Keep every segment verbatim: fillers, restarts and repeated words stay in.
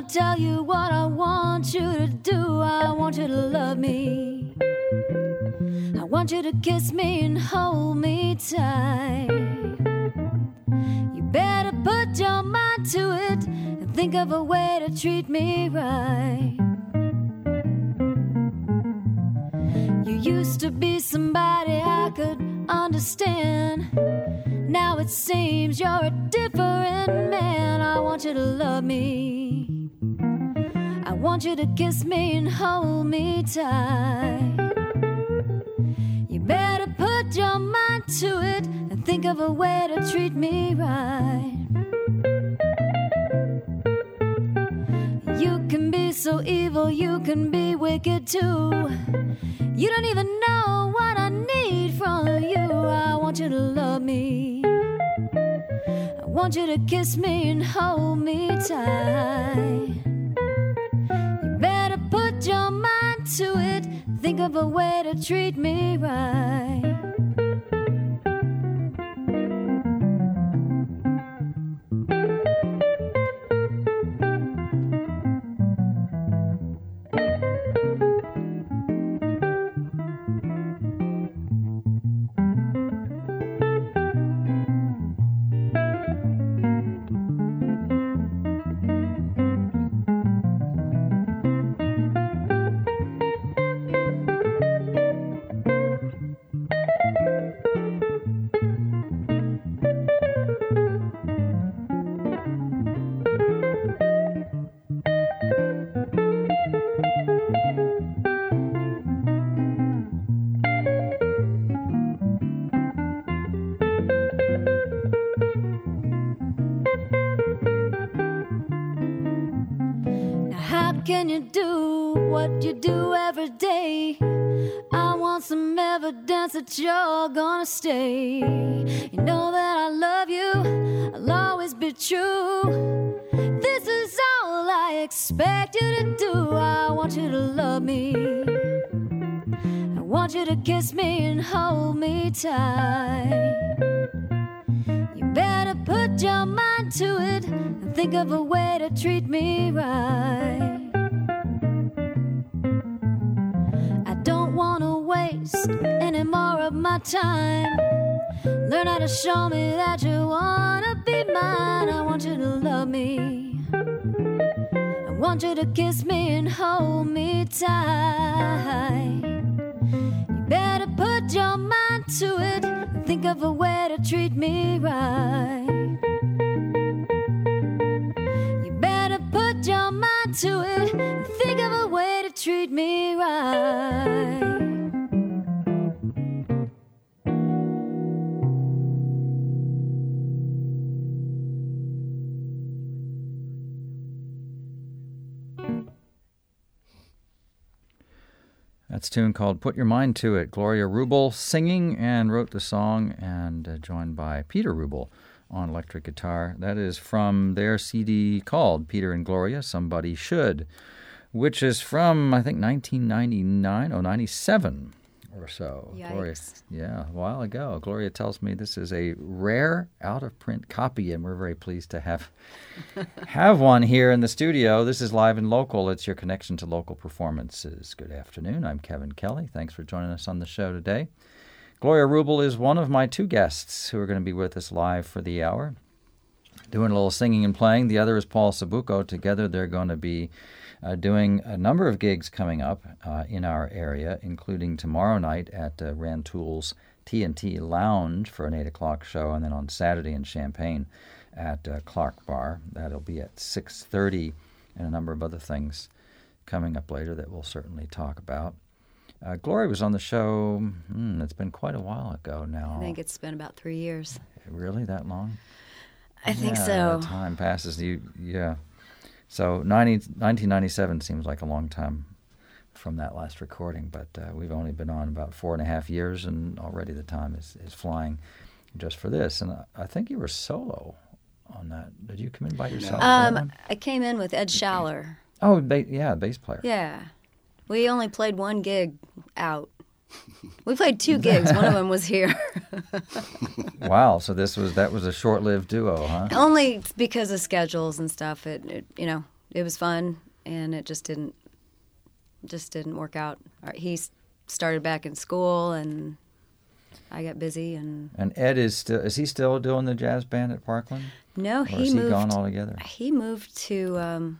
wanna tell you what I want you to do. I want you to love me. I want you to kiss me and hold me tight. You better put your mind to it and think of a way to treat me right. You used to be somebody I could understand. Now it seems you're a different man. I want you to love me. I want you to kiss me and hold me tight. You better put your mind to it and think of a way to treat me right. You can be so evil, you can be wicked too. You don't even know what I need from you. I want you to love me. I want you to kiss me and hold me tight. You better put your mind to it. Think of a way to treat me right. Can you do what you do every day? I want some evidence that you're gonna stay. You know that I love you, I'll always be true. This is all I expect you to do. I want you to love me. I want you to kiss me and hold me tight. You better put your mind to it and think of a way to treat me right. Any more of my time. Learn how to show me that you wanna be mine. I want you to love me. I want you to kiss me and hold me tight. You better put your mind to it and think of a way to treat me right. You better put your mind to it and think of a way to treat me right. That's a tune called Put Your Mind to It. Gloria Rubel singing and wrote the song, and uh, joined by Peter Rubel on electric guitar. That is from their C D called Peter and Gloria, Somebody Should, which is from, I think, nineteen ninety-nine, oh, ninety-seven or so. Yikes. Gloria, yeah, a while ago. Gloria tells me this is a rare out-of-print copy, and we're very pleased to have have one here in the studio. This is Live and Local. It's your connection to local performances. Good afternoon. I'm Kevin Kelly. Thanks for joining us on the show today. Gloria Rubel is one of my two guests who are going to be with us live for the hour, doing a little singing and playing. The other is Paul Sabuco. Together they're going to be Uh, doing a number of gigs coming up uh, in our area, including tomorrow night at uh, Rantoul's T and T Lounge for an eight o'clock show, and then on Saturday in Champaign at uh, Clark Bar. That'll be at six thirty, and a number of other things coming up later that we'll certainly talk about. Uh, Gloria was on the show, hmm, it's been quite a while ago now. I think it's been about three years. Really, that long? I think yeah, so. Time passes. You, yeah. So nineteen ninety-seven seems like a long time from that last recording, but uh, we've only been on about four and a half years, and already the time is, is flying just for this. And I, I think you were solo on that. Did you come in by yourself? Um, I came in with Ed Schaller. Oh, ba- yeah, bass player. Yeah. We only played one gig out. We played two gigs. One of them was here. Wow. So this was that was a short-lived duo, huh? Only because of schedules and stuff. It, it you know, it was fun, and it just didn't just didn't work out. He started back in school, and I got busy. And and Ed is still is he still doing the jazz band at Parkland? No, or he is moved. he gone altogether? He moved to um,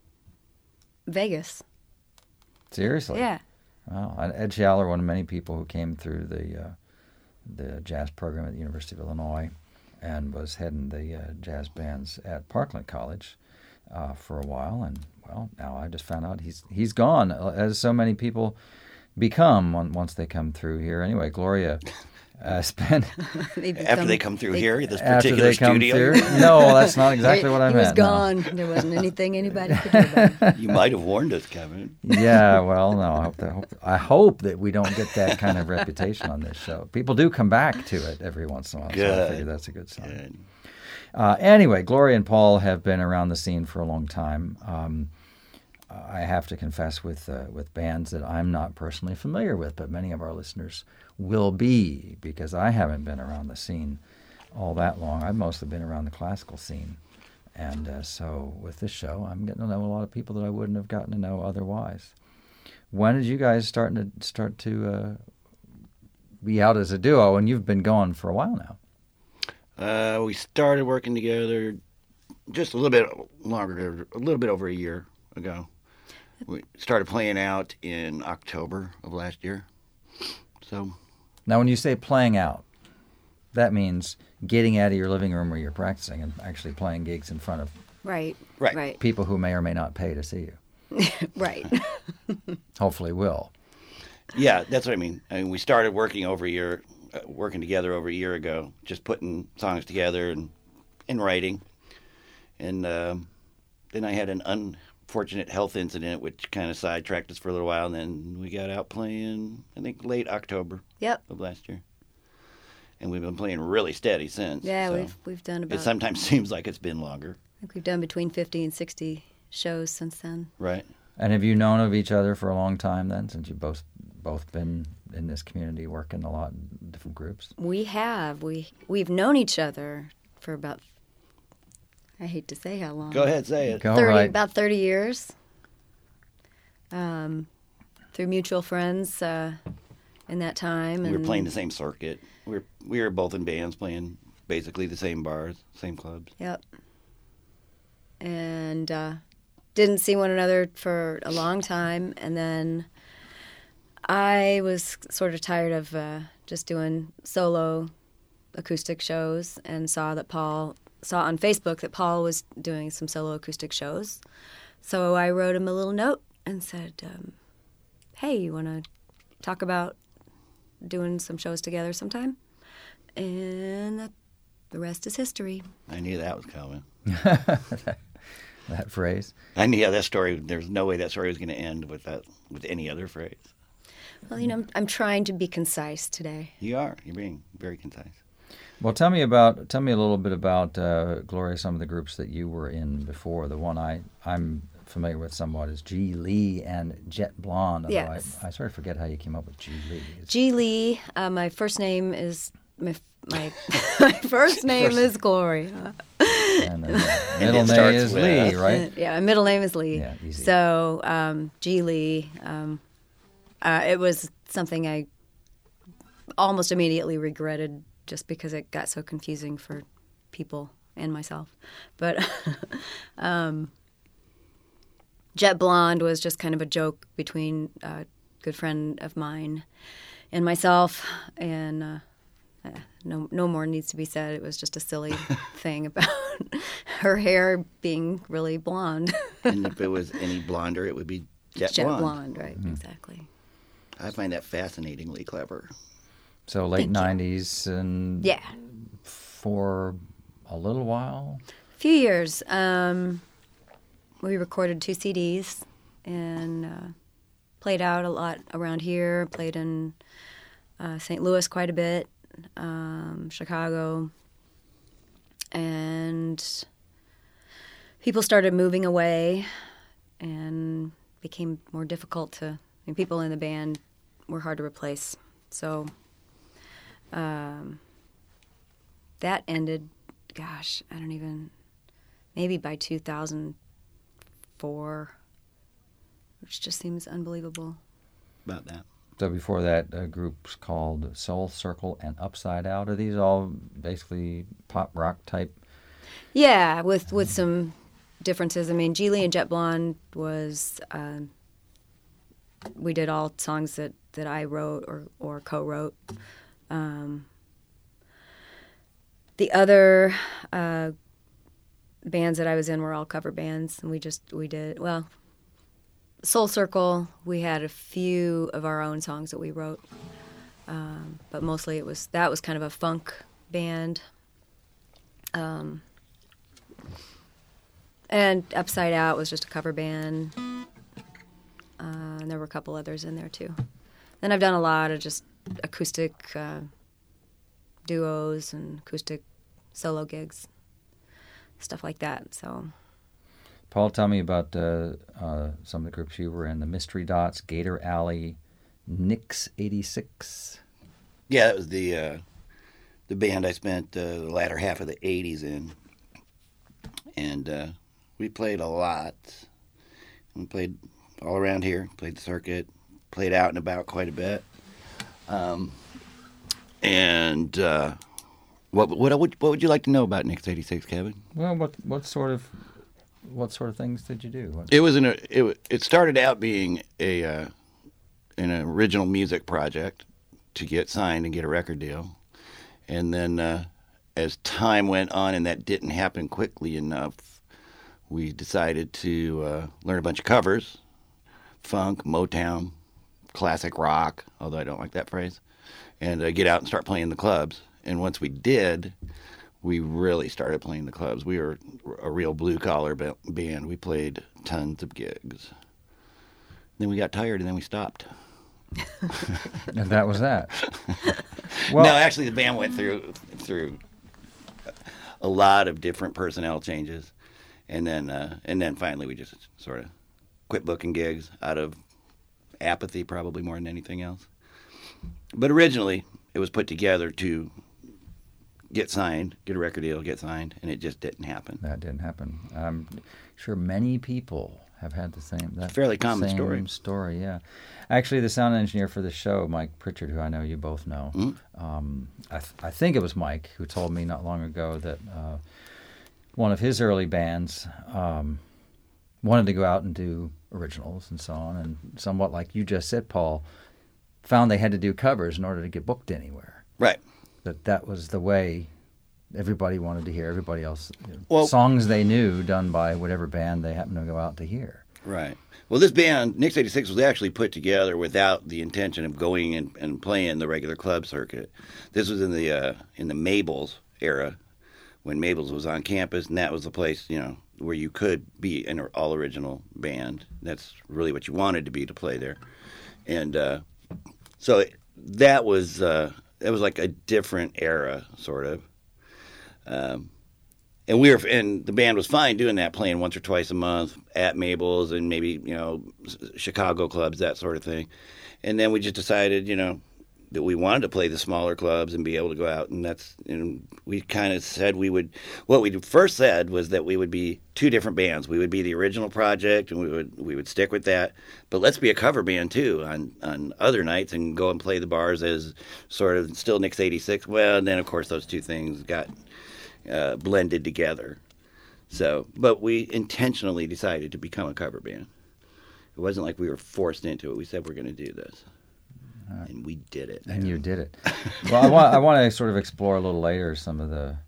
Vegas. Seriously? Yeah. Wow. And Ed Schaller, one of many people who came through the uh, the jazz program at the University of Illinois, and was heading the uh, jazz bands at Parkland College uh, for a while. And well, now I just found out he's he's gone, as so many people become once they come through here. Anyway, Gloria uh, spent They become- After they come through they- here, this after particular they come studio, through. No, that's not exactly what I he meant. was no. gone. There wasn't anything anybody could do about it. you might have warned us, Kevin. Yeah, well, no, I hope, that, hope I hope that we don't get that kind of reputation on this show. People do come back to it every once in a while, so I Good. figure that's a good sign. Good. Uh, anyway, Gloria and Paul have been around the scene for a long time. Um, I have to confess with uh, with bands that I'm not personally familiar with, but many of our listeners will be, because I haven't been around the scene all that long. I've mostly been around the classical scene. And uh, so with this show, I'm getting to know a lot of people that I wouldn't have gotten to know otherwise. When did you guys start to start to uh, be out as a duo? And you've been going for a while now. Uh, we started working together just a little bit longer, a little bit over a year ago. We started playing out in October of last year. So, Now, when you say playing out, that means getting out of your living room where you're practicing and actually playing gigs in front of Right. Right. Right. people who may or may not pay to see you. Right. Hopefully will. yeah, that's what I mean. I mean, we started working over a year, uh, working together over a year ago, just putting songs together and, and writing. And um, then I had an unfortunate health incident, which kind of sidetracked us for a little while. And then we got out playing, I think, late October Yep. of last year. And we've been playing really steady since. Yeah, so we've we've done about. It sometimes seems like it's been longer, I think we've done between fifty and sixty shows since then. right? And have you known of each other for a long time then, since you've both both been in this community working a lot in different groups? We have we we've known each other for about. I hate to say how long. Go ahead, say it. Go thirty right. about thirty years. Um, through mutual friends uh, in that time. We were and playing the same circuit. We were we were both in bands playing basically the same bars, same clubs. Yep. And uh, didn't see one another for a long time, and then I was sort of tired of uh, just doing solo acoustic shows, and saw that Paul saw on Facebook that Paul was doing some solo acoustic shows. So I wrote him a little note and said, um, "Hey, you want to talk about doing some shows together sometime?" And that, the rest is history. I knew that was coming. That phrase. I knew yeah, that story. There's no way that story was going to end with that with any other phrase. Well, you know, I'm, I'm trying to be concise today. You are. You're being very concise. Well, tell me about tell me a little bit about uh, Gloria. Some of the groups that you were in before. The one I I'm familiar with somewhat is G. Lee and Jet Blonde. although Yes. I, I sort of forget how you came up with G. Lee. It's- G. Lee, uh, my first name is my my, my first name is Gloria. and then the And middle it name starts is with- Lee, right? Yeah, my middle name is Lee. Yeah, easy. So um, G. Lee. Um, uh, it was something I almost immediately regretted, just because it got so confusing for people and myself. But um, Jet Blonde was just kind of a joke between a good friend of mine and myself, and uh, uh, no, no more needs to be said. It was just a silly thing about her hair being really blonde. And if it was any blonder, it would be jet, Jet blonde. blonde, right? Mm-hmm. Exactly. I find that fascinatingly clever. So late nineties and Yeah. for a little while. A few years. Um, we recorded two C Ds and uh, played out a lot around here. Played in uh, Saint Louis quite a bit, um, Chicago, and people started moving away, and became more difficult to. I mean, people in the band were hard to replace. So um, that ended. Gosh, I don't even. Maybe by two thousand four, which just seems unbelievable. About that. So before that, uh, groups called Soul Circle and Upside Out. Are these all basically pop rock type? Yeah, with with some differences. I mean, Geely and Jet Blonde was, um, we did all songs that, that I wrote or, or co-wrote. Um, the other uh, bands that I was in were all cover bands, and we just, we did, well, Soul Circle, we had a few of our own songs that we wrote, um, but mostly it was, that was kind of a funk band. Um, and Upside Out was just a cover band, uh, and there were a couple others in there too. Then I've done a lot of just acoustic uh, duos and acoustic solo gigs, stuff like that, so... Paul, tell me about uh, uh, some of the groups you were in, the Mystery Dots, Gator Alley, Nix eighty-six. Yeah, that was the uh, the band I spent uh, the latter half of the eighties in. And uh, we played a lot. We played all around here, played the circuit, played out and about quite a bit. Um, and uh, what, what, what would you like to know about Nix eighty-six, Kevin? Well, what what sort of what sort of things did you do? What? It was an it it started out being a uh, an original music project to get signed and get a record deal, and then uh, as time went on and that didn't happen quickly enough, we decided to uh, learn a bunch of covers, funk, Motown, classic rock, although I don't like that phrase, and uh, get out and start playing the clubs. And once we did, we really started playing the clubs. We were a real blue-collar band. We played tons of gigs. Then we got tired, and then we stopped. And that was that. Well, no, actually, the band went through through a lot of different personnel changes, and then uh, and then finally we just sort of quit booking gigs out of apathy, probably more than anything else. But originally, it was put together to get signed, get a record deal, get signed, and it just didn't happen. That didn't happen. I'm sure many people have had the same. That Fairly common same story. story, yeah. Actually, the sound engineer for the show, Mike Pritchard, who I know you both know, Mm-hmm. um, I, th- I think it was Mike who told me not long ago that uh, one of his early bands um, wanted to go out and do originals and so on, and somewhat like you just said, Paul, found they had to do covers in order to get booked anywhere. Right. That that was the way everybody wanted to hear everybody else, you know, Well- songs they knew done by whatever band they happened to go out to hear. Right. Well, this band, Nix eighty-six, was actually put together without the intention of going and, and playing the regular club circuit. This was in the uh, in the Mabel's era, when Mabel's was on campus, and that was the place, you know, where you could be an all-original band. That's really what you wanted to be, to play there. And uh, so it, that was uh, that was like a different era, sort of. Um, and we were, and the band was fine doing that, playing once or twice a month at Mabel's and maybe, you know, Chicago clubs, that sort of thing. And then we just decided, you know, that we wanted to play the smaller clubs and be able to go out. And that's, and we kind of said we would, what we first said was that we would be two different bands. We would be the original project, and we would we would stick with that. But let's be a cover band too on, on other nights and go and play the bars as sort of still Nix eighty-six. Well, and then of course those two things got uh, blended together. So, but we intentionally decided to become a cover band. It wasn't like we were forced into it. We said we're going to do this. And we did it. And you did it. Well, I want I want to sort of explore a little later some of the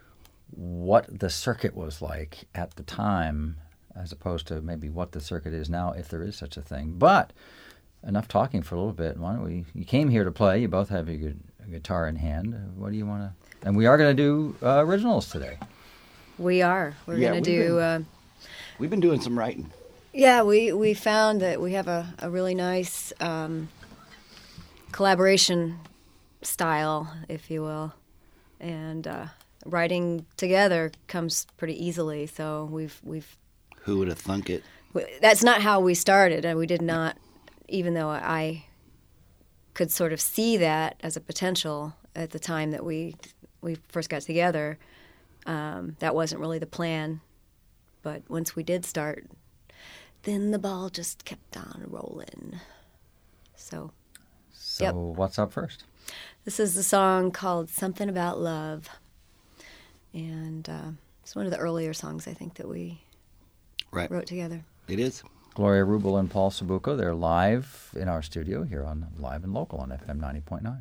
what the circuit was like at the time, as opposed to maybe what the circuit is now, if there is such a thing. But enough talking for a little bit. Why don't we? You came here to play. You both have your good, guitar in hand. What do you want to? And we are going to do uh, originals today. We are. We're Yeah, going to we've do... been- Uh, We've been doing some writing. yeah, we, we found that we have a, a really nice um, collaboration style, if you will. And uh, writing together comes pretty easily. So we've... we've Who would have thunk it? that's not how we started. And we did not, even though I could sort of see that as a potential at the time that we we first got together, um, that wasn't really the plan. But once we did start, then the ball just kept on rolling. So, So yep. what's up first? This is the song called Something About Love. And uh, it's one of the earlier songs, I think, that we Right. wrote together. It is. Gloria Rubel and Paul Sabuco, they're live in our studio here on Live and Local on F M ninety point nine.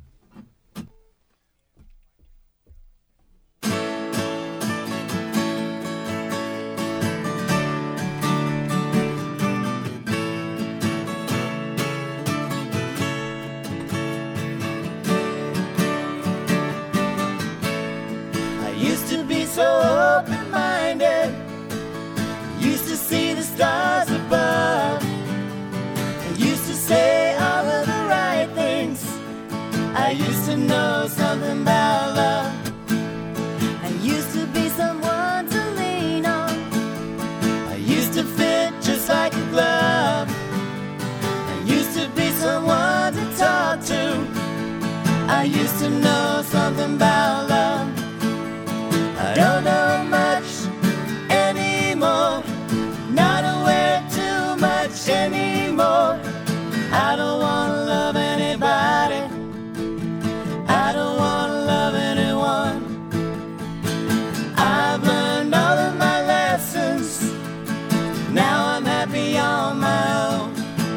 So open-minded, used to see the stars above, I used to say all of the right things, I used to know something about love, I used to be someone to lean on, I used to fit just like a glove, I used to be someone to talk to, I used to know something about love. I don't know much anymore, not aware too much anymore. I don't want to love anybody, I don't want to love anyone. I've learned all of my lessons, now I'm happy on my own.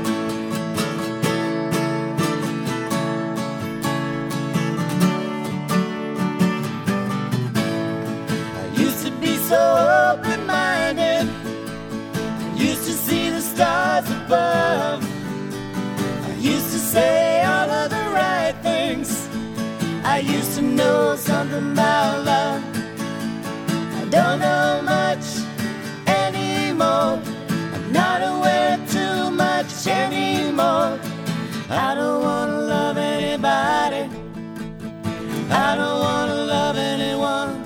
So open-minded, I used to see the stars above, I used to say all of the right things, I used to know something about love. I don't know much anymore, I'm not aware too much anymore. I don't want to love anybody, I don't want to love anyone.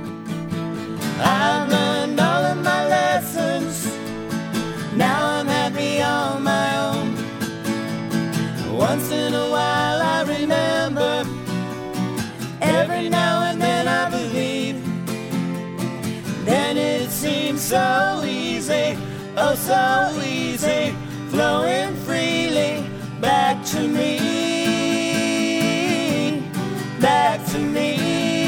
I've learned all of my lessons, now I'm happy on my own. Once in a while I remember, every now and then I believe, then it seems so easy, oh so easy, flowing freely back to me, back to me.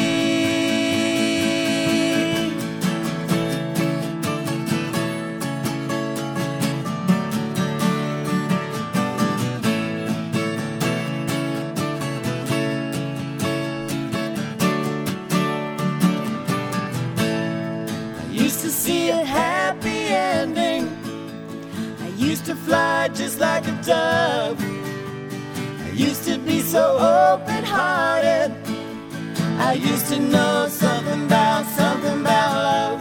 See a happy ending, I used to fly just like a dove, I used to be so open-hearted, I used to know something about, something about love.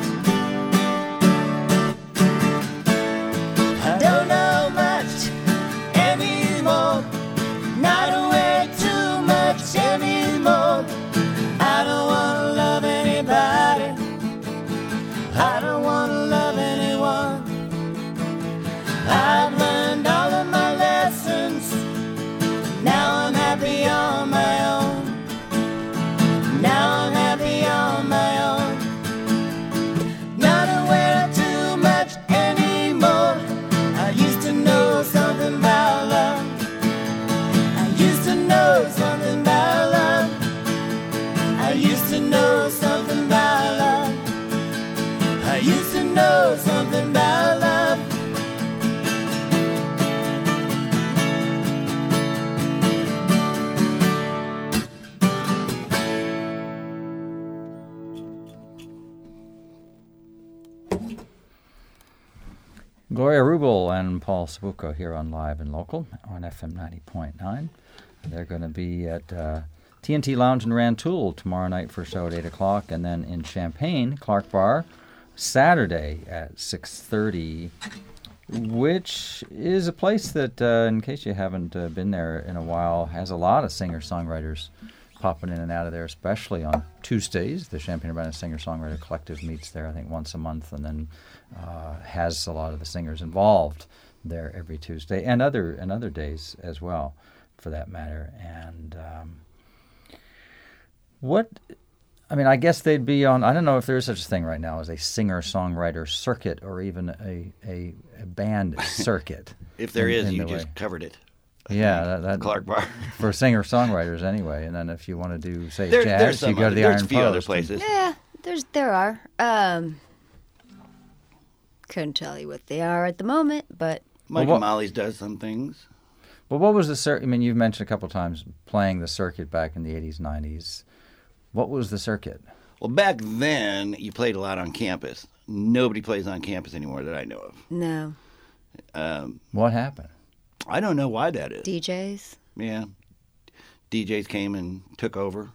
I don't know much anymore, not aware too much anymore. I don't want to love anybody, I don't want to love anyone. I've learned all of my lessons, now I'm happy on my own. Now I'm happy on my own. Not aware of too much anymore. I used to know something about love. I used to know something about love. I used to know something about love. I used to know something about love. Gloria Rubel and Paul Sabuco here on Live and Local on F M ninety point nine. They're going to be at uh, T N T Lounge in Rantoul tomorrow night for a show at eight o'clock, and then in Champaign, Clark Bar, Saturday at six thirty, which is a place that, uh, in case you haven't uh, been there in a while, has a lot of singer-songwriters popping in and out of there, especially on Tuesdays. The Champaign-Urbana Singer-Songwriter Collective meets there, I think, once a month, and then uh, has a lot of the singers involved there every Tuesday, and other and other days as well, for that matter. And um, what I mean, I guess they'd be on. I don't know if there is such a thing right now as a singer-songwriter circuit or even a a, a band circuit. If there in, is, in you the just way. covered it. Yeah, that, that Clark Bar. for singer-songwriters anay. And then if you want to do say There, jazz, there's some you go other, to the there's Iron a few other Post. places. Yeah, there's there are. Um, couldn't tell you what they are at the moment, but Mike Well, what- and Molly's does some things. But what was the circuit? I mean, you've mentioned a couple times playing the circuit back in the eighties, nineties. What was the circuit? Well, back then, you played a lot on campus. Nobody plays on campus anymore that I know of. no Um, What happened? I don't know why that is. D Js. Yeah. D Js came and took over.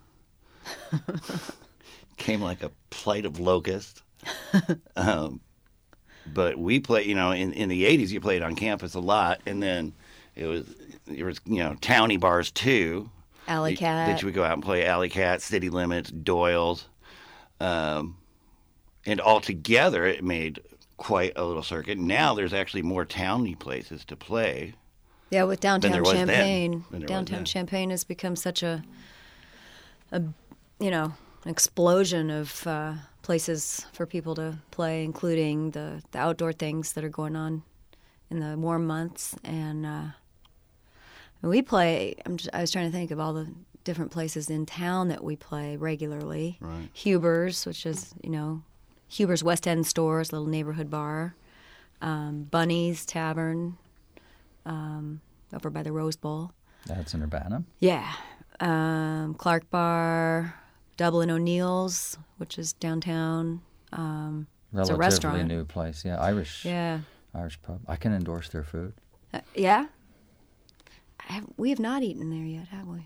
Came like a plate of locusts. um, but we play, you know, in, in the eighties, you played on campus a lot. And then it was, there was, you know, towny bars too. Alley that- Cat. That you would go out and play Alley Cat, City Limits, Doyle's. Um, and altogether, it made quite a little circuit. Now there's actually more towny places to play. Yeah, with there downtown was then. Champaign, Than there was downtown then. Champaign has become such a, a, you know, an explosion of uh, places for people to play, including the, the outdoor things that are going on in the warm months. And uh, we play. I'm just, I was trying to think of all the different places in town that we play regularly. Right. Huber's, which is you know, Huber's West End Stores, little neighborhood bar. Um, Bunny's Tavern. Um, over by the Rose Bowl. That's in Urbana. Yeah. Um, Clark Bar, Dublin O'Neill's, which is downtown. Um, it's a Relatively restaurant. new place. Yeah, Irish. Yeah. Irish pub. I can endorse their food. Uh, yeah? I have, we have not eaten there yet, have we?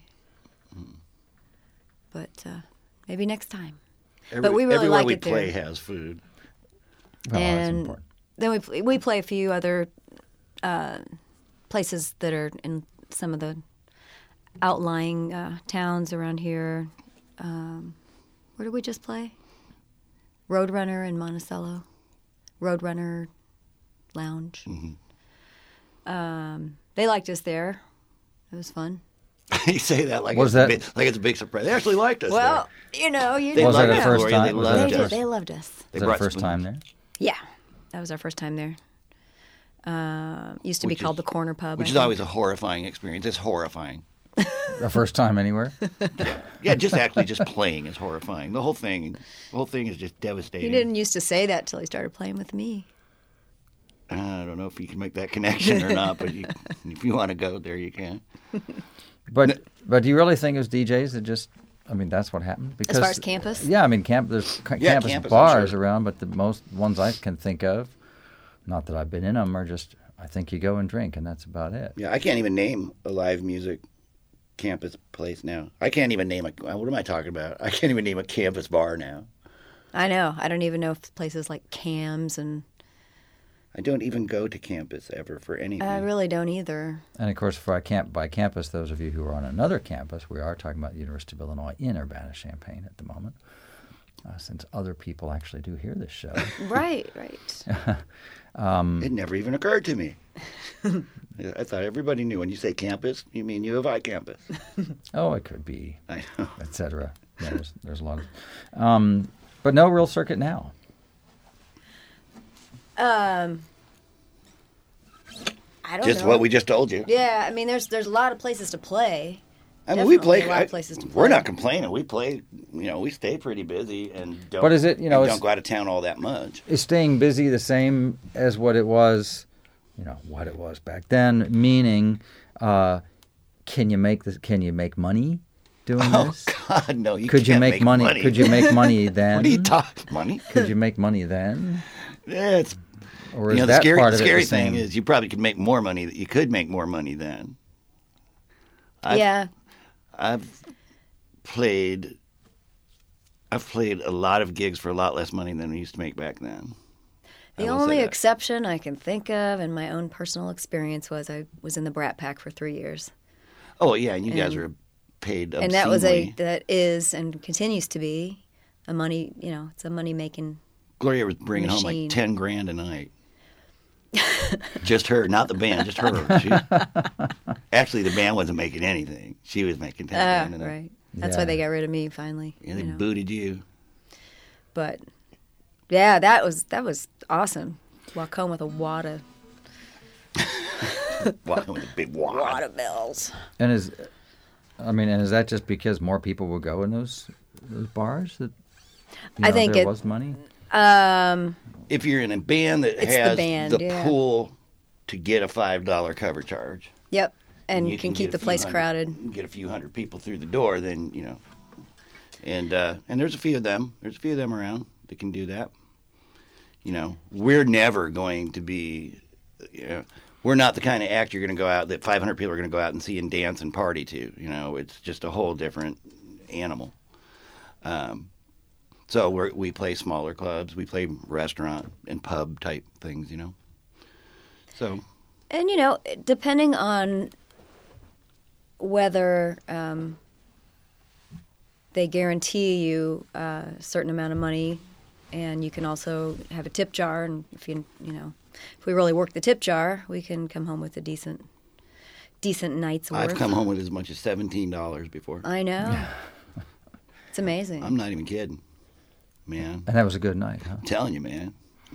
But uh, maybe next time. Every, But we really everywhere like we it there. play has food. Well, that's and important. then we pl- we play a few other uh, places that are in some of the outlying uh, towns around here. Um, where did we just play? Roadrunner in Monticello. Roadrunner Lounge. Mm-hmm. Um, they liked us there. It was fun. You say that like Was it's that- a big, like it's a big surprise. They actually liked us. Well, you know, you They Was never that loved a us, know. first Gloria. time? They Was loved that They a did. us. They loved us. They Was that the brought first spoon- time there? Yeah, that was our first time there. Um, used to be Which called is- the Corner Pub. Which I is think. always a horrifying experience. It's horrifying. A first time anywhere? Yeah, just actually just playing is horrifying. The whole thing, the whole thing is just devastating. He didn't used to say that till he started playing with me. I don't know if you can make that connection or not, but you, if you want to go there, you can. But but do you really think it was D Js that just? I mean, that's what happened. Because far as campus? Yeah, I mean, camp. There's ca- Yeah, campus, campus, I'm bars sure. around, but the most ones I can think of, not that I've been in them, are just. I think you go and drink, and that's about it. Yeah, I can't even name a live music campus place now. I can't even name a. What am I talking about? I can't even name a campus bar now. I know. I don't even know if places like Cam's and I don't even go to campus ever for anything. I really don't either. And of course, for our camp by campus, those of you who are on another campus, we are talking about the University of Illinois in Urbana-Champaign at the moment, uh, since other people actually do hear this show. Right, right. It never even occurred to me. I thought everybody knew. When you say campus, you mean U of I campus. Oh, it could be, I know. et cetera. Yeah, there's, there's a lot of, um, but no real circuit now. Um, I don't Just know. what we just told you. Yeah, I mean, there's there's a lot of places to play. I mean, we Definitely play. a lot of I- places to We're play. not complaining. We play. You know, we stay pretty busy and don't. But is it, you know, and it's- don't go out of town all that much. Is staying busy the same as what it was, you know, what it was back then? Meaning, uh, can you make this? Can you make money doing Oh this? God, no! You Could you can't make, money? Could you make money then? What are you talking? Money? Could you make money then? Yeah, it's. Or You is know, the that scary, part the of scary it the same? thing is you probably could make more money. You could make more money then. I've, yeah, I've played. I've played a lot of gigs for a lot less money than we used to make back then. I the will say only that. exception I can think of in my own personal experience was I was in the Brat Pack for three years, Oh yeah, and you guys and- were paid. and that was a obscenely. that is and continues to be a money. You know, it's a money making. Gloria was bringing home machine. like ten grand a night. Just her, not the band, just her. She, actually, the band wasn't making anything. She was making ten Uh, grand a night. right. That's Yeah. why they got rid of me finally. Yeah, they you know. booted you. But yeah, that was that was awesome. Walk home with a wad of Walking with a big wad. wad of bills. And is, I mean, and is that just because more people will go in those those bars that you I know, think there it- was money? Um, If you're in a band that It's the has band, yeah. pool to get a five dollar cover charge, yep, and you you can get keep a the few place hundred- crowded. Get a few hundred people through the door, then you know. And uh, and there's a few of them. There's a few of them around that can do that. You know, we're never going to be. You know, we're not the kind of act you're going to go out that five hundred people are going to go out and see and dance and party to. You know, it's just a whole different animal. Um, so we we play smaller clubs. We play restaurant and pub type things. You know. So And you know, depending on whether um, they guarantee you a certain amount of money, and you can also have a tip jar. And if you you know, if we really work the tip jar, we can come home with a decent, decent night's worth. I've come home with as much as seventeen dollars before. I know. It's amazing. I'm not even kidding, man. And that was a good night, huh? I'm telling you, man.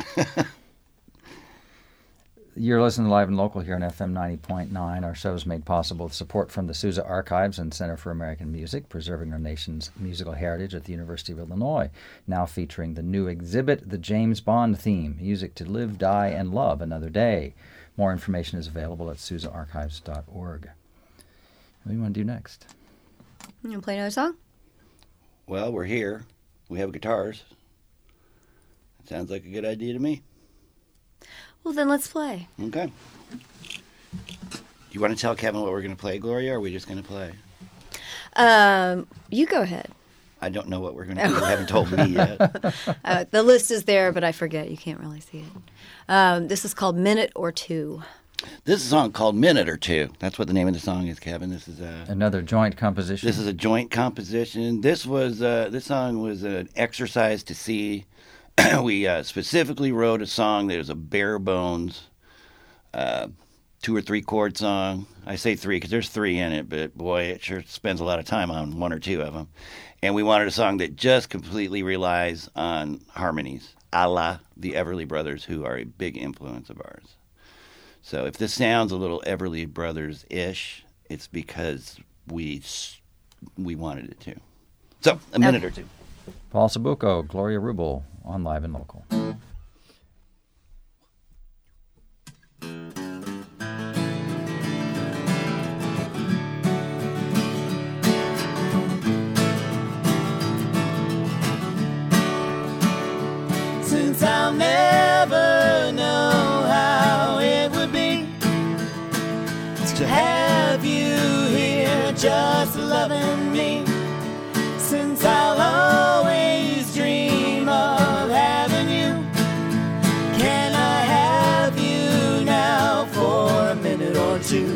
You're listening to Live and Local here on F M ninety point nine. Our show is made possible with support from the Sousa Archives and Center for American Music, preserving our nation's musical heritage at the University of Illinois. Now featuring the new exhibit, the James Bond theme, Music to Live, Die, and Love Another Day. More information is available at sousa archives dot org. What do you want to do next? You want to play another song? Well, we're here. We have guitars. It sounds like a good idea to me. Well, then let's play. Okay. Do you want to tell Kevin what we're going to play, Gloria, or are we just going to play? Um, you go ahead. I don't know what we're going to do. You haven't told me yet. Uh, the list is there, but I forget. You can't really see it. Um, this is called Minute or Two. This is a song called Minute or Two. That's what the name of the song is, Kevin. This is a Another joint composition. this is a joint composition. This was uh, this song was an exercise to see. We uh, specifically wrote a song that was a bare bones uh, two or three chord song. I say three because there's three in it, but boy, it sure spends a lot of time on one or two of them. And we wanted a song that just completely relies on harmonies, a la the Everly Brothers, who are a big influence of ours. So if this sounds a little Everly Brothers-ish, it's because we s- we wanted it to. So, a minute or two. Paul Sabuco, Gloria Rubel on Live and Local. Since I'll never know how it would be to have you here just loving me, since I'll always dream of having you, can I have you now for a minute or two?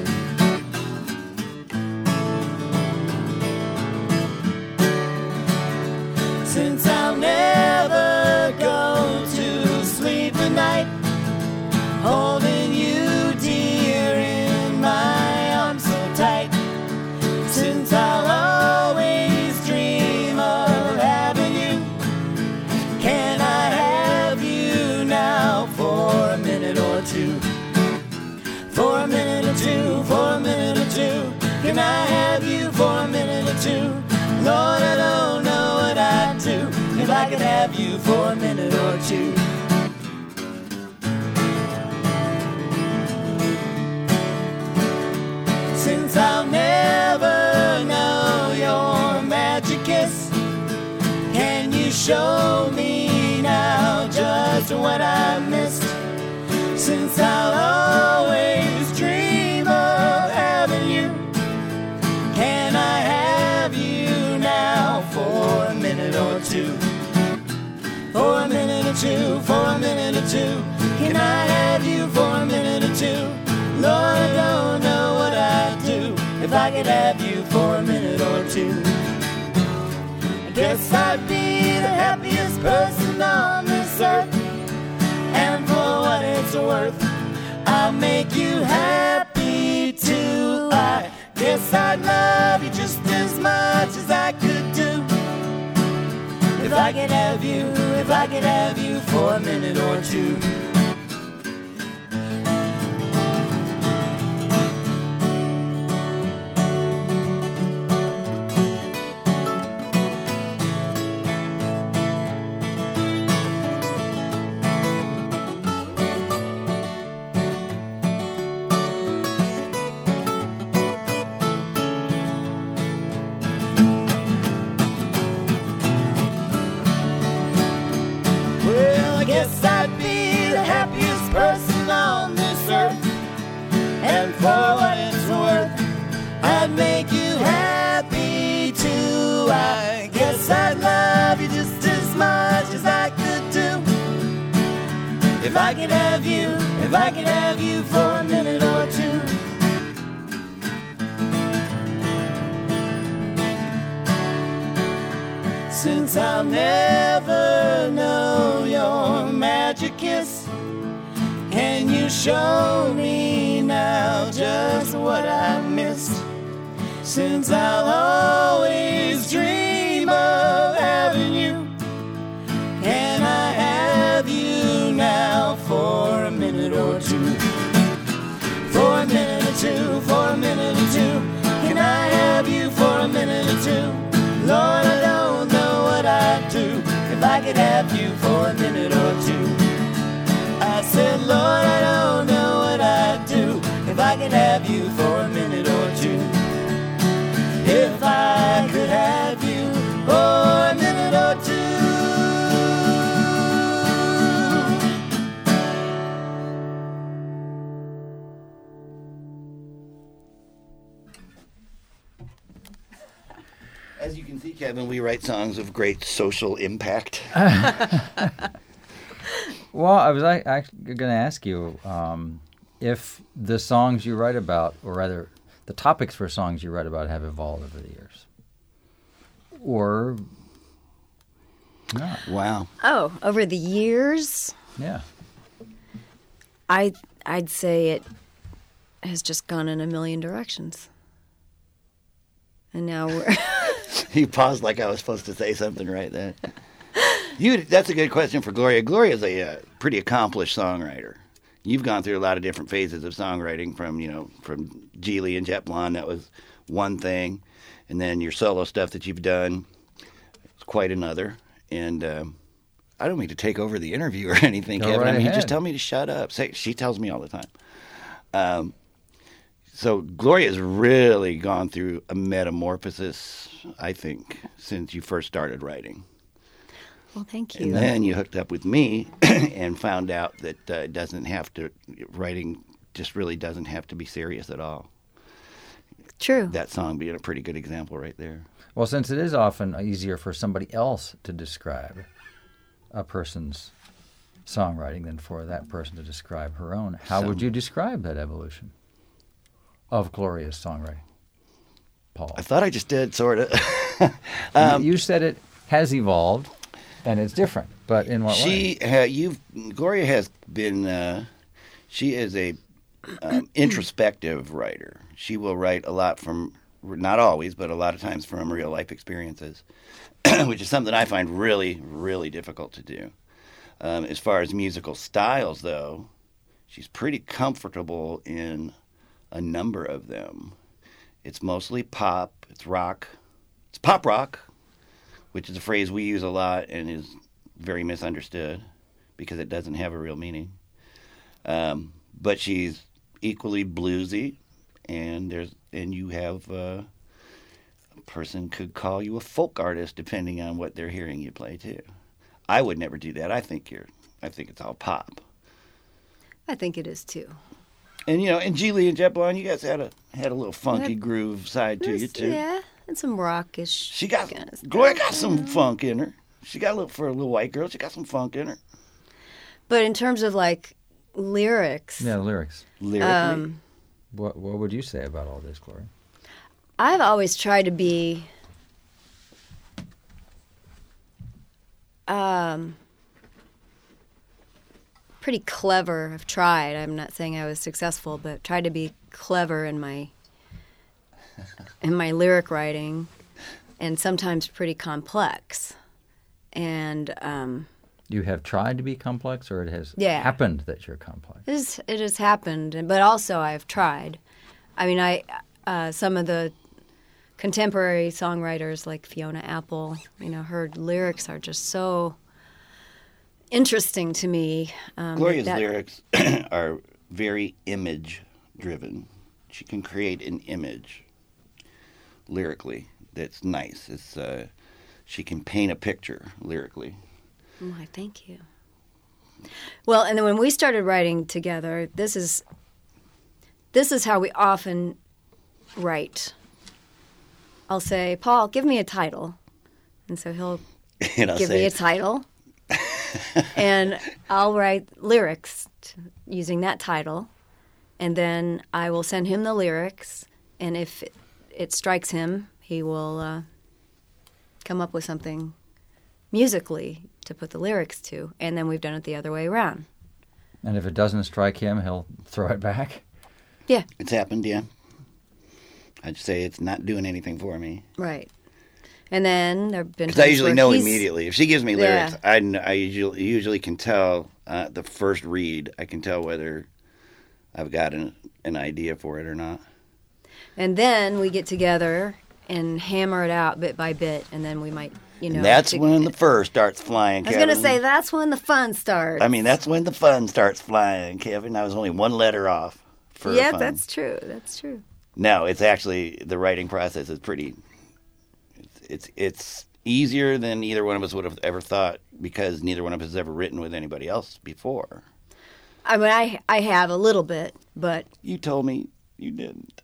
Since I'll never go to sleep at night, holding you dear in my arms so tight, since I'll always dream of having you, can I have you now for a minute or two? For a minute or two, for a minute or two, can I have you for a minute or two? Lord, I don't know what I'd do if I could have you for a minute or two. Since I'll never know your magic kiss, can you show me now just what I missed? Since I'll always dream of having you, can I have you now for a minute or two? For a minute or two, for a minute or two, can I have you for a minute or two? Lord, I don't know what I'd do if I could have you for a minute or two. I guess I'd be the happiest person on this earth, and for what it's worth, I'll make you happy too. I guess I'd love you just as much as I can. I could have you, if I could have you for a minute or two. Well, I guess I'd be the happiest person on this earth. And for what it's worth, I'd make you happy too. I guess I'd love you just as much as I could do. If I could have you, if I could have you for a minute or two. Since I'll never know your magic kiss, can you show me now just what I missed? Since I'll always dream of having you, can I have you now for a minute or two? For a minute or two, for a minute or two. Can I have you for a minute or two? Lord, I don't know what I'd do if I could have you for a minute or two. I said, Lord, I don't know what I'd do if I could have you for a minute or two. If I could have you for a minute or two. As you can see, Kevin, we write songs of great social impact. Well, I was actually going to ask you um, if the songs you write about, or rather, the topics for songs you write about have evolved over the years, or not. Wow. Oh, over the years, Yeah. I I'd say it has just gone in a million directions. And now we're You paused like I was supposed to say something right then. You, that's a good question for Gloria. Gloria's a uh, pretty accomplished songwriter. You've gone through a lot of different phases of songwriting, from you know from Geely and Jet Blonde. That was one thing, and then your solo stuff that you've done is quite another. And um, I don't mean to take over the interview or anything, Go Kevin. right I mean, you ahead. just tell me to shut up. Say, she tells me all the time. Um, so Gloria's really gone through a metamorphosis, I think, since you first started writing. well, thank you. And then you hooked up with me and found out that uh, it doesn't have to, writing just really doesn't have to be serious at all. True. That song being a pretty good example right there. Well, since it is often easier for somebody else to describe a person's songwriting than for that person to describe her own, how would you describe that evolution of Gloria's songwriting, Paul? I thought I just did, sort of. You- you said it has evolved, and it's different, but in what way? She, uh, you've, Gloria has been, uh, she is a um, introspective writer. She will write a lot from, not always, but a lot of times from real life experiences, which is something I find really, really difficult to do. Um, as far as musical styles, though, she's pretty comfortable in a number of them. It's mostly pop, it's rock, it's pop rock, which is a phrase we use a lot and is very misunderstood because it doesn't have a real meaning. Um, but she's equally bluesy, and there's and you have uh, a person could call you a folk artist depending on what they're hearing you play too. I would never do that. I think you're. I think it's all pop. I think it is too. And you know, and Geely and Jet Blonde, you guys had a had a little funky Had- groove side to you It's- too. Yeah, and some rockish. She got kind of stuff. Gloria got some funk in her. She got a little for a little white girl. She got some funk in her. But in terms of like lyrics, Yeah, the lyrics. Lyrically, um, What What would you say about all this, Gloria? I've always tried to be um, pretty clever. I've tried. I'm not saying I was successful, but tried to be clever in my in my lyric writing, and sometimes pretty complex. and um, You have tried to be complex, or it has Yeah. happened that you're complex? it, is, it has happened. But also, I've tried. I mean, I uh, some of the contemporary songwriters like Fiona Apple, you know, her lyrics are just so interesting to me. Um, Gloria's that- lyrics are very image driven. She can create an image lyrically that's nice. It's uh, she can paint a picture lyrically. Why, thank you. Well, and then when we started writing together, this is this is how we often write. I'll say, Paul, give me a title. And so he'll And I'll give say, me a title. And I'll write lyrics t- using that title. And then I will send him the lyrics. And if it, it strikes him, he will uh, come up with something musically to put the lyrics to. And then we've done it the other way around. And if it doesn't strike him, he'll throw it back? Yeah, It's happened, yeah. I'd say it's not doing anything for me. right. And then there have been Because I times usually where know he's- immediately. If she gives me lyrics, Yeah. I, kn- I usually, usually can tell uh, the first read. I can tell whether I've got an, an idea for it or not. And then we get together and hammer it out bit by bit, and then we might, you know. And that's to- when the fur starts flying, I was going to Kevin. say, that's when the fun starts. I mean, that's when the fun starts flying, Kevin. I was only one letter off for Yeah, fun. that's true. That's true. No, it's actually, the writing process is pretty, it's, it's, it's easier than either one of us would have ever thought because neither one of us has ever written with anybody else before. I mean, I, I have a little bit, but, You told me you didn't.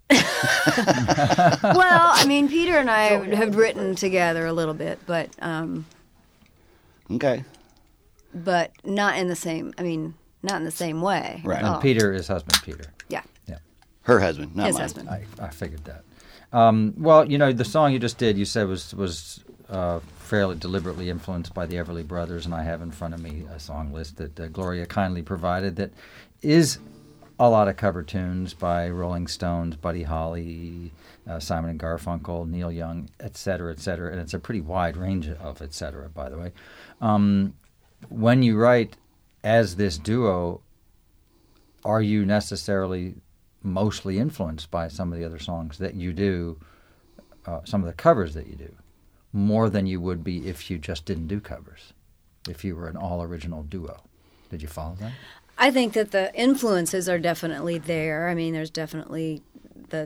well, I mean, Peter and I have written together a little bit, but, um, Okay. but not in the same, I mean, not in the same way. Right. at And all. Peter is husband Peter. Yeah, Her husband, not his mine. husband. I, I figured that. Um, well, you know, the song you just did, you said was was uh, fairly deliberately influenced by the Everly Brothers, and I have in front of me a song list that uh, Gloria kindly provided that is a lot of cover tunes by Rolling Stones, Buddy Holly, uh, Simon and Garfunkel, Neil Young, et cetera, et cetera, and it's a pretty wide range of et cetera, by the way. Um, when you write as this duo, are you necessarily mostly influenced by some of the other songs that you do, uh, some of the covers that you do, more than you would be if you just didn't do covers, if you were an all-original duo? Did you follow that? I think that the influences are definitely there. I mean, there's definitely the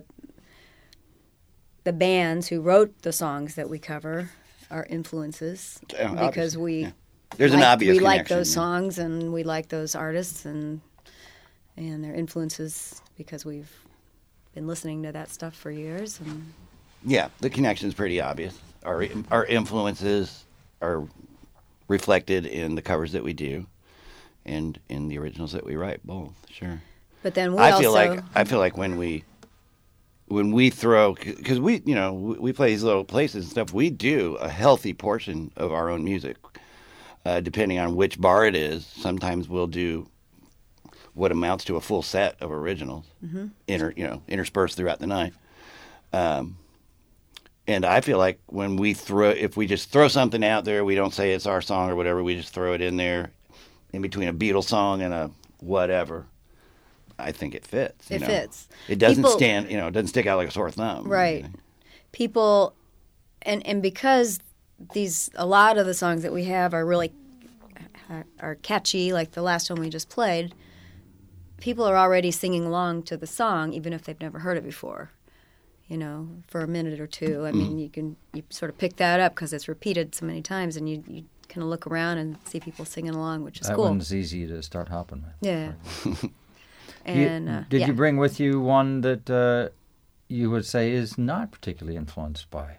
the bands who wrote the songs that we cover are influences Yeah, because obviously, we yeah. There's an like- obvious we like connection, those yeah. songs and we like those artists and and their influences because we've been listening to that stuff for years. And Yeah, the connection's pretty obvious. Our our influences are reflected in the covers that we do, and in the originals that we write. Both, sure. but then we I also feel like I feel like when we when we throw because we you know we, we play these little places and stuff. We do a healthy portion of our own music, uh, depending on which bar it is. Sometimes we'll do what amounts to a full set of originals, Mm-hmm. inter you know interspersed throughout the night. Um, and I feel like when we throw, if we just throw something out there, we don't say it's our song or whatever. We just throw it in there, in between a Beatles song and a whatever. I think it fits. you It know. fits. It doesn't People- stand. You know, it doesn't stick out like a sore thumb. Right. people and and because these a lot of the songs that we have are really are, are catchy, like the last one we just played, people are already singing along to the song even if they've never heard it before, you know, for a minute or two. I mean, you can you sort of pick that up because it's repeated so many times, and you, you kind of look around and see people singing along, which is That cool. one's easy to start hopping with. Yeah. You- And uh, did yeah. you bring with you one that uh, you would say is not particularly influenced by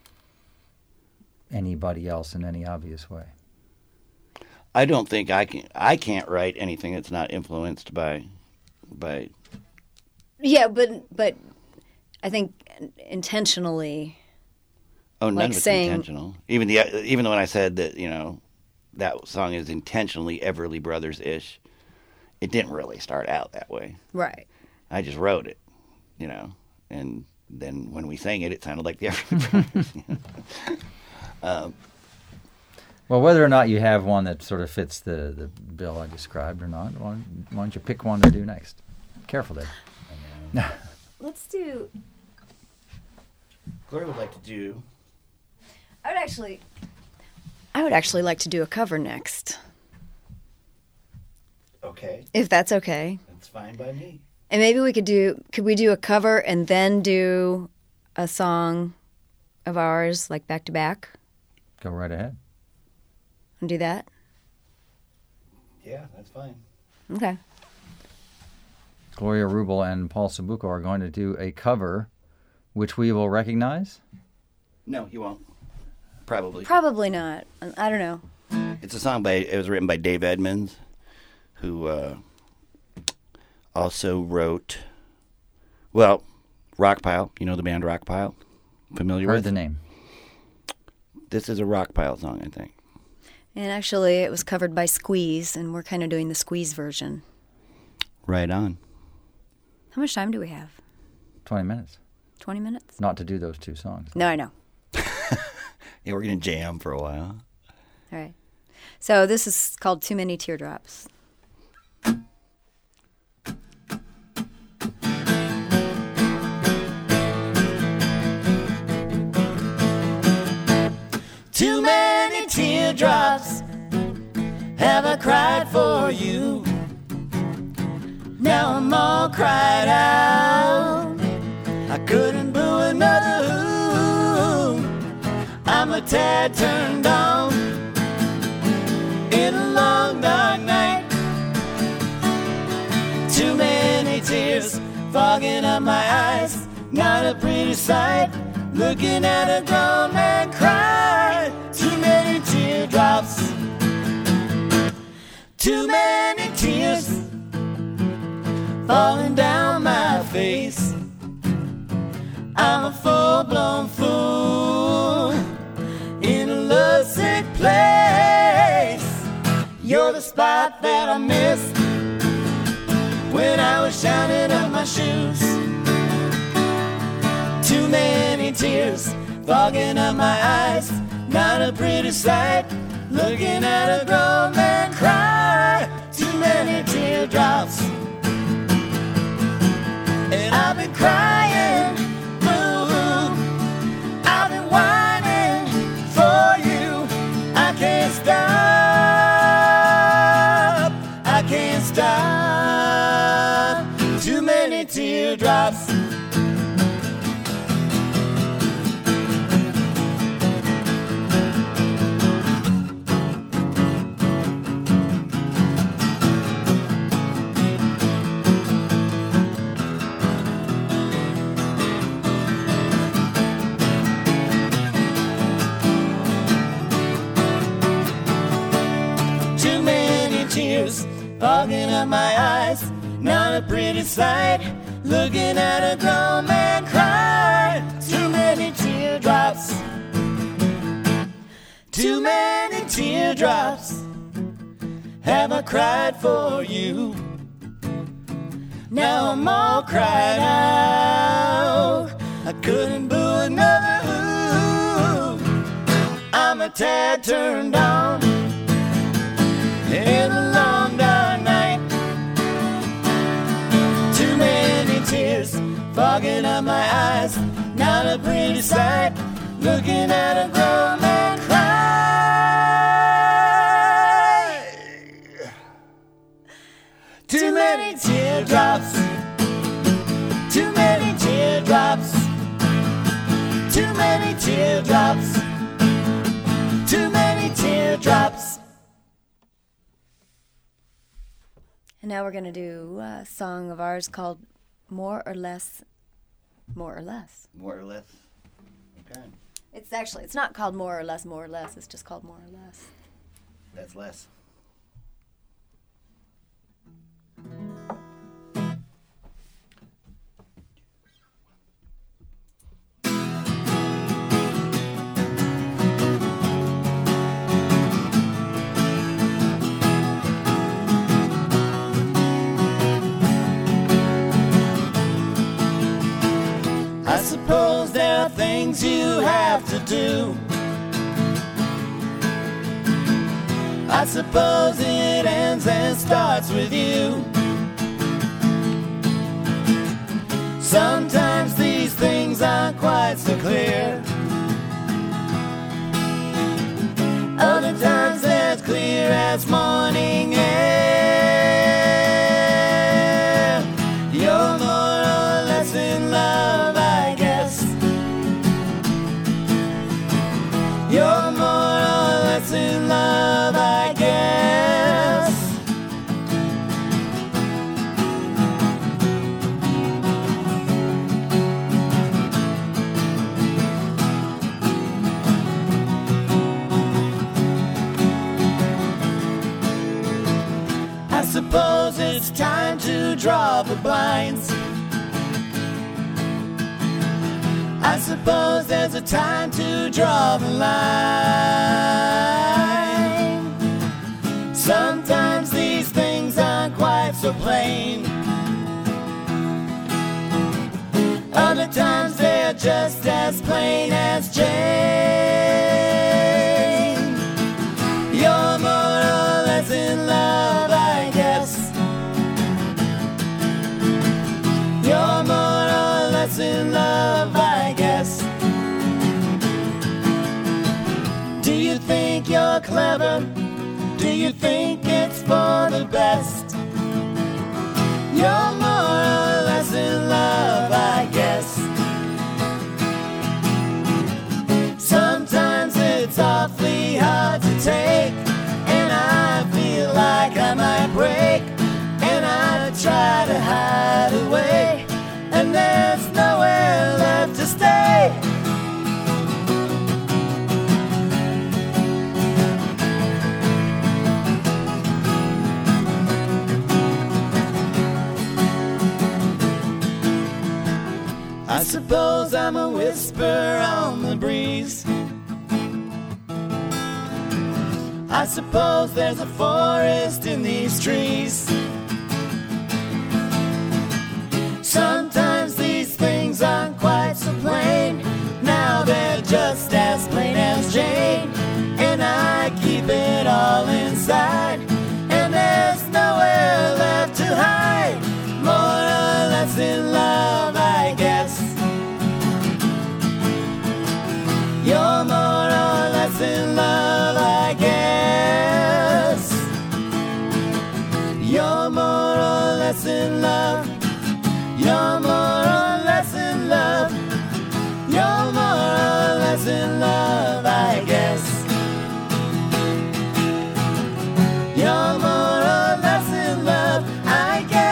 anybody else in any obvious way? I don't think I can. I can't write anything that's not influenced by, by. Yeah, but but I think intentionally. Oh, none Like of it's saying- intentional. Even the even when I said that, you know, that song is intentionally Everly Brothers ish, it didn't really start out that way. Right. I just wrote it, you know, and then when we sang it, it sounded like the Everly Brothers. you know. um, Well, whether or not you have one that sort of fits the, the bill I described or not, why don't, why don't you pick one to do next? Careful there. Let's do. Gloria would like to do. I would actually. I would actually like to do a cover next, Okay, if that's okay. that's fine by me. And maybe we could do. Could we do a cover and then do a song of ours, like back to back, Go right ahead. and do that? Yeah, that's fine. Okay. Gloria Rubel and Paul Sabuco are going to do a cover, which we will recognize. No, you won't. Probably. Probably not. I don't know. It's a song by. It was written by Dave Edmonds, who uh, also wrote. Well, Rockpile. You know the band Rockpile. Familiar Heard with the name. This is a Rockpile song, I think. And actually, it was covered by Squeeze, and we're kind of doing the Squeeze version. Right on. How much time do we have? Twenty minutes. Twenty minutes? Not to do those two songs. No, I know. Yeah, we're gonna jam for a while. All right. So this is called Too Many Teardrops. Too many teardrops have I cried for you. Now I'm all cried out. I couldn't boo another who. I'm a tad turned on in a long dark night. Too many tears fogging up my eyes. Not a pretty sight. Looking at a grown man cry. Too many teardrops. Too many tears falling down my face. I'm a full-blown fool in a lovesick place. You're the spot that I missed when I was shining up my shoes. Too many tears fogging up my eyes. Not a pretty sight. Looking at a grown man cry. Too many teardrops. And I've been crying, boo. I've been whining for you. I can't stop. I can't stop. Too many teardrops. Fogging up my eyes, not a pretty sight. Looking at a grown man cry. Too many teardrops. Too many teardrops have I cried for you. Now I'm all cried out. I couldn't boo another who. I'm a tad turned on in a long dark night. Too many tears fogging up my eyes. Not a pretty sight. Looking at a grown man cry. Too many teardrops. Too many teardrops. Too many teardrops. Too many teardrops. And now we're going to do a song of ours called More or Less, More or Less. More or less. Okay. It's actually, it's not called More or Less, More or Less. It's just called More or Less. That's less. I suppose there are things you have to do I suppose it ends and starts with you. Sometimes these things aren't quite so clear. Other times they're as clear as morning air. You're more or less in love, I guess. You're more or less in love, I guess. I suppose it's time to draw the blinds. I suppose there's a time to draw the line. Sometimes these things aren't quite so plain. Other times they're just as plain as Jane. You're more or less in love, I guess. You're more or less in love, I guess. Do you think you're clever? Do you think it's for the best? You're more or less in love, I guess. Sometimes it's awfully hard to take, and I feel like I might break, and I try to hide away, and there's nowhere left to stay. I suppose I'm a whisper on the breeze. I suppose there's a forest in these trees. Sometimes these things aren't quite so plain. Now they're just as plain as Jane. And I keep it all inside, and there's nowhere left to hide. More or less in love, I guess. You're more or less in love, I guess. You're more or less in love. You're more or less in love. You're more or less in love, I guess. You're more or less in love, I guess.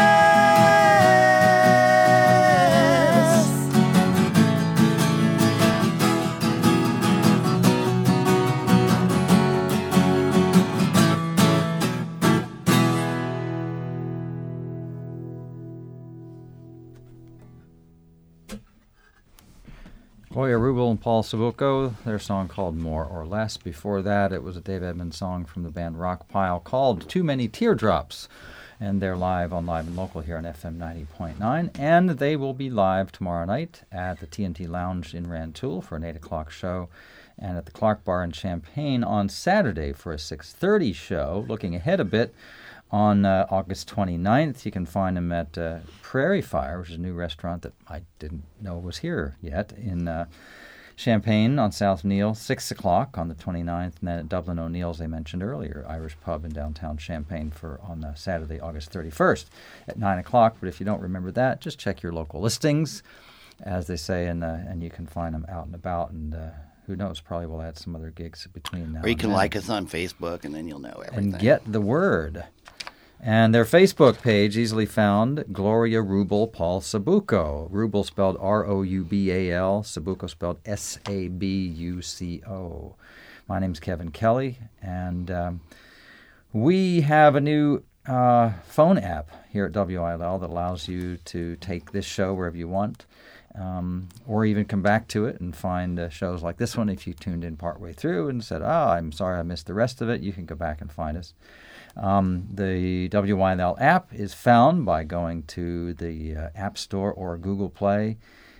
Gloria Rubel and Paul Sabuco, their song called More or Less. Before that, it was a Dave Edmunds song from the band Rockpile called Too Many Teardrops. And they're live on Live and Local here on F M ninety point nine. And they will be live tomorrow night at the T N T Lounge in Rantoul for an eight o'clock show, and at the Clark Bar in Champaign on Saturday for a six thirty show. Looking ahead a bit, on uh, August twenty-ninth, you can find them at uh, Prairie Fire, which is a new restaurant that I didn't know was here yet, in uh, Champaign on South Neil, six o'clock on the twenty-ninth, and then at Dublin O'Neill's, they mentioned earlier, Irish pub in downtown Champaign for on uh, Saturday, August thirty-first at nine o'clock. But if you don't remember that, just check your local listings, as they say, and, uh, and you can find them out and about, and uh, who knows, probably we'll add some other gigs between now Or you and can then. like us on Facebook, and then you'll know everything. And get the word. And their Facebook page, easily found, Gloria Rubel, Paul Sabuco. Rubel spelled R O U B A L, Sabuco spelled S A B U C O. My name's Kevin Kelly, and um, we have a new uh, phone app here at W I L L that allows you to take this show wherever you want, um, or even come back to it and find uh, shows like this one. If you tuned in partway through and said, oh, I'm sorry I missed the rest of it, you can go back and find us. Um, the W Y L L app is found by going to the uh, App Store or Google Play.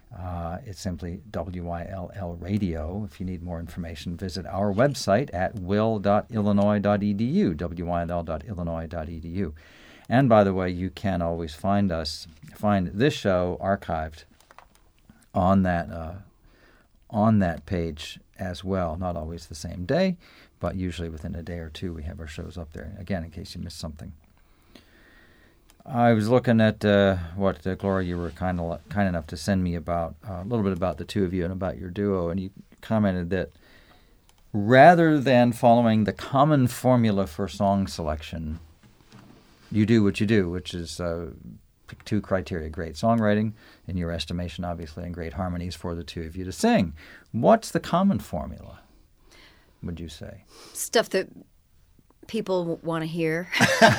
Uh, it's simply W Y L L Radio. If you need more information, visit our website at will dot illinois dot e d u, W Y L L dot illinois dot e d u. And by the way, you can always find us, find this show archived on that uh, on that page as well. Not always the same day, but usually within a day or two we have our shows up there, again, in case you missed something. I was looking at uh, what, uh, Gloria, you were kind of kind enough to send me about, uh, a little bit about the two of you and about your duo, and you commented that rather than following the common formula for song selection, you do what you do, which is uh, pick two criteria: great songwriting, in your estimation, obviously, and great harmonies for the two of you to sing. What's the common formula, would you say? Stuff that people want to hear.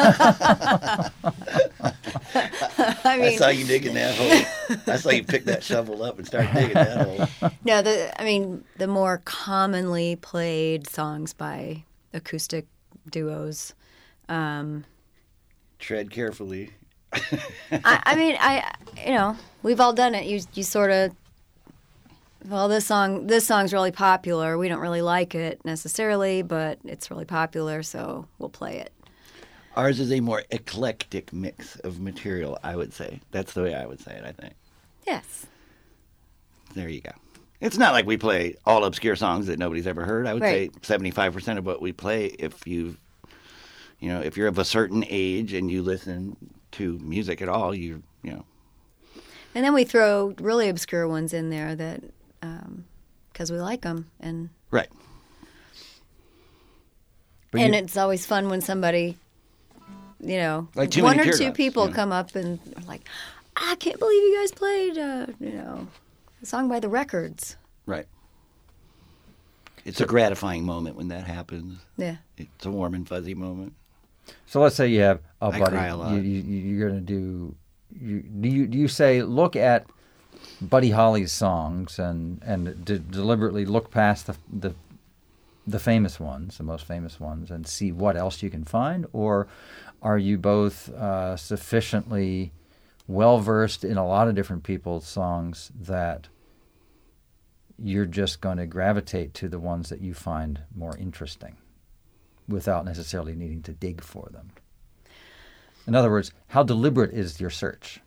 I mean, I saw you digging that hole. I saw you pick that shovel up and start digging that hole. no, the I mean, the more commonly played songs by acoustic duos. Um, Tread carefully. I, I mean, I you know, we've all done it. You you sort of, well, this song this song's really popular. We don't really like it necessarily, but it's really popular, so we'll play it. Ours is a more eclectic mix of material, I would say. That's the way I would say it, I think. Yes. There you go. It's not like we play all obscure songs that nobody's ever heard. I would Right. say seventy-five percent of what we play, if you, you know, if you're of a certain age and you listen to music at all, you, you know. And then we throw really obscure ones in there that, because we like them, and Right. But and you- it's always fun when somebody, you know, Like Too one Many or two Teardrops, people you know. come up and are like, I can't believe you guys played, uh, you know, a song by the Records. Right. It's a gratifying moment when that happens. Yeah. It's a warm and fuzzy moment. So let's say you have a I buddy. cry a lot. You, you, you're going to do. You, do you do you say look at Buddy Holly's songs and and de- deliberately look past the the the famous ones, the most famous ones, and see what else you can find, or are you both uh, sufficiently well versed in a lot of different people's songs that you're just going to gravitate to the ones that you find more interesting, without necessarily needing to dig for them? In other words, how deliberate is your search?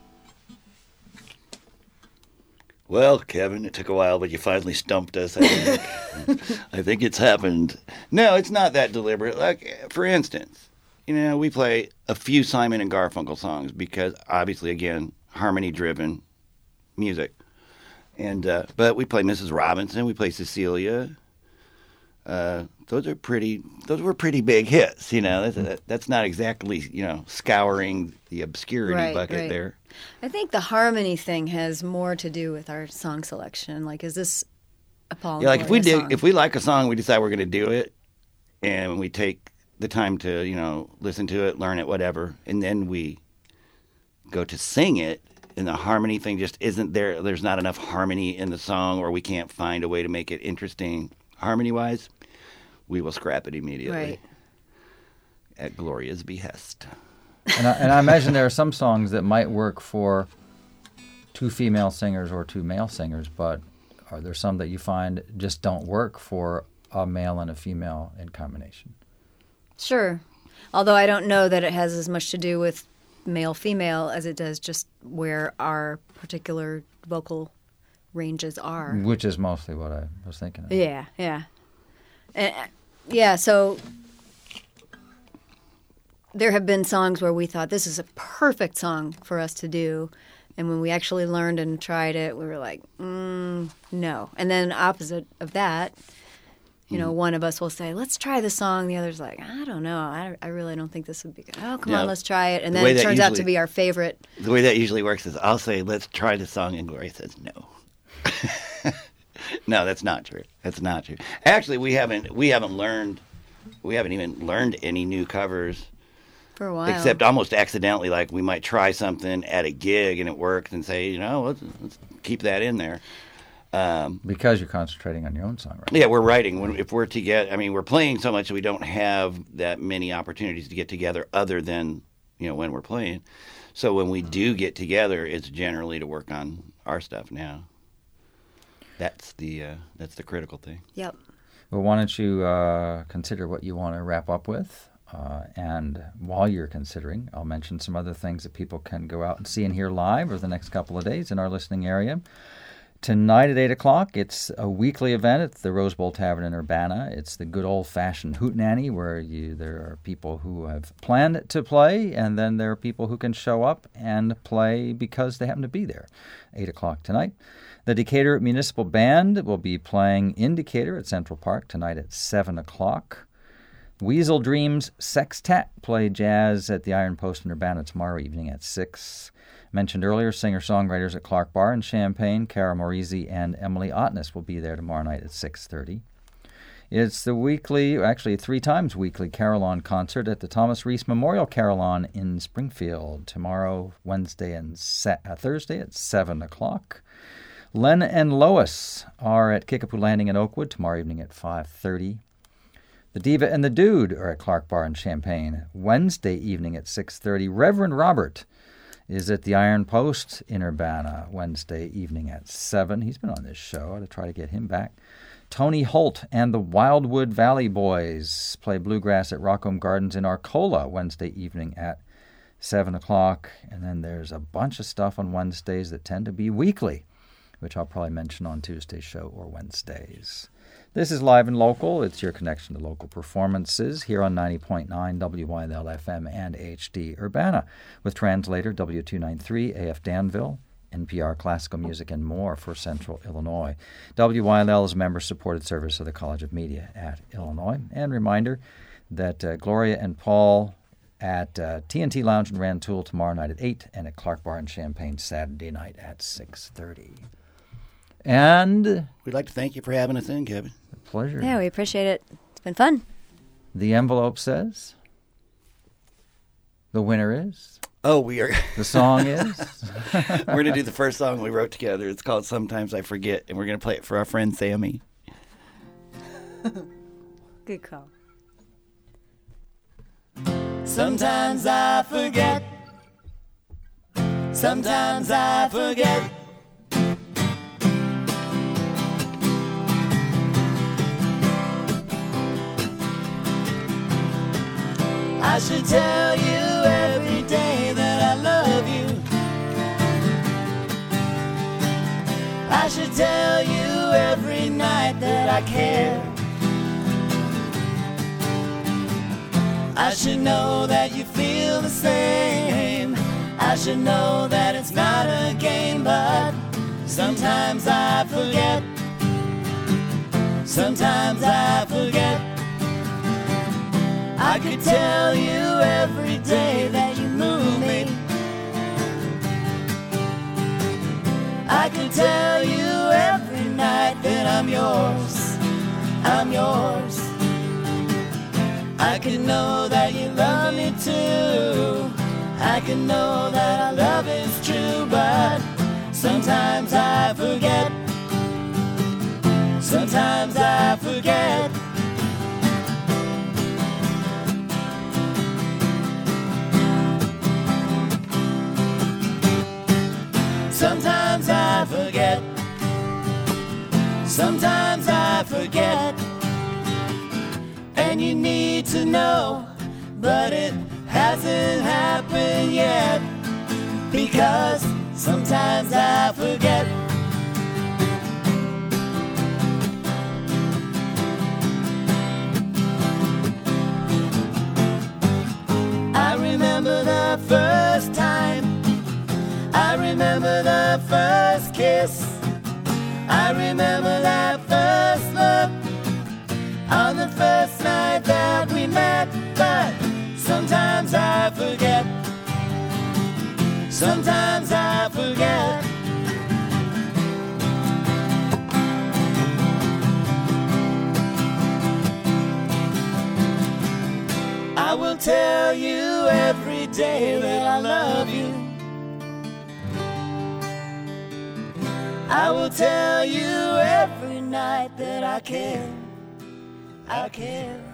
Well, Kevin, it took a while, but you finally stumped us. I think, I think it's happened. No, it's not that deliberate. Like, for instance, you know, we play a few Simon and Garfunkel songs because, obviously, again, harmony-driven music. And uh, but we play Missus Robinson, we play Cecilia. Uh, those are pretty. Those were pretty big hits. You know, that's, that's not exactly, you know, scouring the obscurity Right, bucket right. there. I think the harmony thing has more to do with our song selection. Like, is this a Paul? Yeah, like if we Gloria dig, song? if we like a song, we decide we're going to do it, and we take the time to, you know, listen to it, learn it, whatever, and then we go to sing it, and the harmony thing just isn't there. There's not enough harmony in the song, or we can't find a way to make it interesting harmony-wise. We will scrap it immediately Right. at Gloria's behest. And I, and I imagine there are some songs that might work for two female singers or two male singers, but are there some that you find just don't work for a male and a female in combination? Sure. Although I don't know that it has as much to do with male-female as it does just where our particular vocal ranges are. Which is mostly what I was thinking of. Yeah, yeah. And, uh, yeah, so there have been songs where we thought this is a perfect song for us to do. And when we actually learned and tried it, we were like, mm, no. And then opposite of that, you know, one of us will say, let's try the song. The other's like, I don't know. I, I really don't think this would be good. Oh, come Yeah. on, let's try it. And The then way it that turns out to usually- be our favorite. The way that usually works is I'll say, let's try the song, and Gloria says no. No, that's not true. That's not true. Actually, we haven't we haven't learned we haven't even learned any new covers For a while. except almost accidentally. Like we might try something at a gig and it works, and say, you know, let's, let's keep that in there. Um, Because you're concentrating on your own songwriting. yeah, we're writing. When if we're together, I mean, we're playing so much that we don't have that many opportunities to get together, other than you know, when we're playing. So when we do get together, it's generally to work on our stuff now. That's the uh, that's the critical thing. Yep. Well, why don't you uh, consider what you want to wrap up with? Uh, and while you're considering, I'll mention some other things that people can go out and see and hear live over the next couple of days in our listening area. Tonight at eight o'clock, it's a weekly event at the Rose Bowl Tavern in Urbana. It's the good old-fashioned hootenanny where you there are people who have planned to play, and then there are people who can show up and play because they happen to be there. eight o'clock tonight. The Decatur Municipal Band will be playing in Decatur at Central Park tonight at seven o'clock. Weasel Dreams Sextet play jazz at the Iron Post in Urbana tomorrow evening at six. Mentioned earlier, singer-songwriters at Clark Bar in Champaign, Cara Morizi and Emily Otness will be there tomorrow night at six thirty. It's the weekly, actually three times weekly, Carillon concert at the Thomas Reese Memorial Carillon in Springfield tomorrow, Wednesday, and se- uh, Thursday at seven o'clock. Len and Lois are at Kickapoo Landing in Oakwood tomorrow evening at five thirty. The Diva and the Dude are at Clark Bar in Champaign Wednesday evening at six thirty. Reverend Robert is at the Iron Post in Urbana Wednesday evening at seven. He's been on this show. I ought to try to get him back. Tony Holt and the Wildwood Valley Boys play bluegrass at Rockholm Gardens in Arcola Wednesday evening at seven o'clock. And then there's a bunch of stuff on Wednesdays that tend to be weekly, which I'll probably mention on Tuesday's show or Wednesdays. This is Live and Local. It's your connection to local performances here on ninety point nine W Y L F M and H D Urbana, with translator W two ninety-three A F Danville, N P R Classical Music, and more for Central Illinois. W Y L L is a member-supported service of the College of Media at Illinois. And reminder that uh, Gloria and Paul at uh, T N T Lounge in Rantoul tomorrow night at eight, and at Clark Bar in Champaign Saturday night at six thirty. And We'd like to thank you for having us in, Kevin. pleasure. Yeah, we appreciate it. It's been fun. The envelope says the winner is. Oh, we are. The song is. We're going to do the first song we wrote together. It's called Sometimes I Forget, and we're going to play it for our friend Sammy. Good call. Sometimes I forget. Sometimes I forget. I should tell you every day that I love you. I should tell you every night that I care. I should know that you feel the same. I should know that it's not a game, but sometimes I forget. Sometimes I forget. I could tell you every day that you move me. I could tell you every night that I'm yours. I'm yours. I can know that you love me too. I can know that our love is true, but sometimes I forget. Sometimes I forget. Sometimes I forget. Sometimes I forget. And you need to know, but it hasn't happened yet. Because sometimes I forget. I remember the first time. I remember the first kiss. I remember that first look on the first night that we met. But sometimes I forget. Sometimes I forget. I will tell you every day that I love you. I will tell you every night that I care. I care.